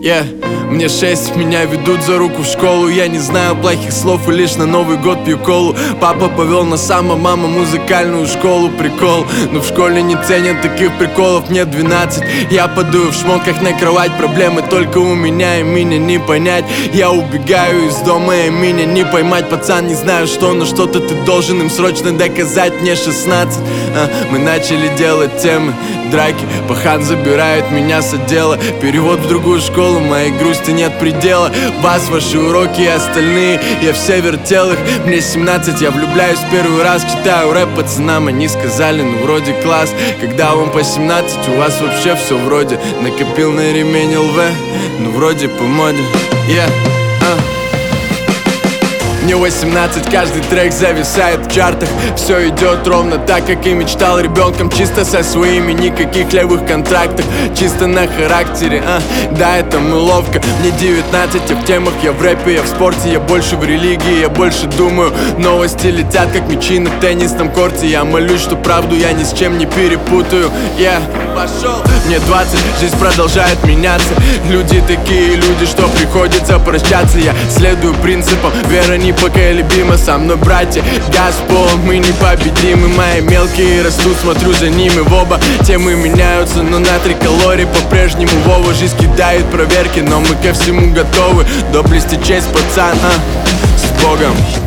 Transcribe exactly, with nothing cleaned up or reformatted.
Yeah. Мне шесть, меня ведут за руку в школу. Я не знаю плохих слов и лишь на Новый год пью колу. Папа повел на само, мама музыкальную школу. Прикол, но в школе не ценят таких приколов. Мне двенадцать, я падаю в шмотках на кровать. Проблемы только у меня и меня не понять. Я убегаю из дома и меня не поймать. Пацан, не знаю что, но что-то ты должен им срочно доказать. Мне шестнадцать, а, мы начали делать темы драки, пахан забирает меня с отдела. Перевод в другую школу, моей грусти нет предела. Вас, ваши уроки и остальные, я все вертел их. Мне семнадцать, я влюбляюсь первый раз. Читаю рэп пацанам, они сказали, ну вроде класс. Когда вам по семнадцать, у вас вообще все вроде. Накопил на ремень эл вэ, ну вроде по моде. Yeah, uh. Мне восемнадцать, каждый трек зависает в чартах. Все идет ровно так, как и мечтал ребенком. Чисто со своими, никаких левых контрактов. Чисто на характере, а, да, это мы ловко. Мне девятнадцать, я в темах, я в рэпе, я в спорте. Я больше в религии, я больше думаю. Новости летят, как мячи на теннисном корте. Я молюсь, что правду я ни с чем не перепутаю. Я yeah, пошел. Мне двадцать, жизнь продолжает меняться. Люди такие люди, что приходится прощаться. Я следую принципам, вера не непоколебимо. Со мной братья, газ в пол, мы непобедимы. Мои мелкие растут, смотрю за ними в оба. Темы меняются, но на три калорий по-прежнему Вова. Жизнь кидает проверки, но мы ко всему готовы. Доблести честь, пацан, а, с Богом.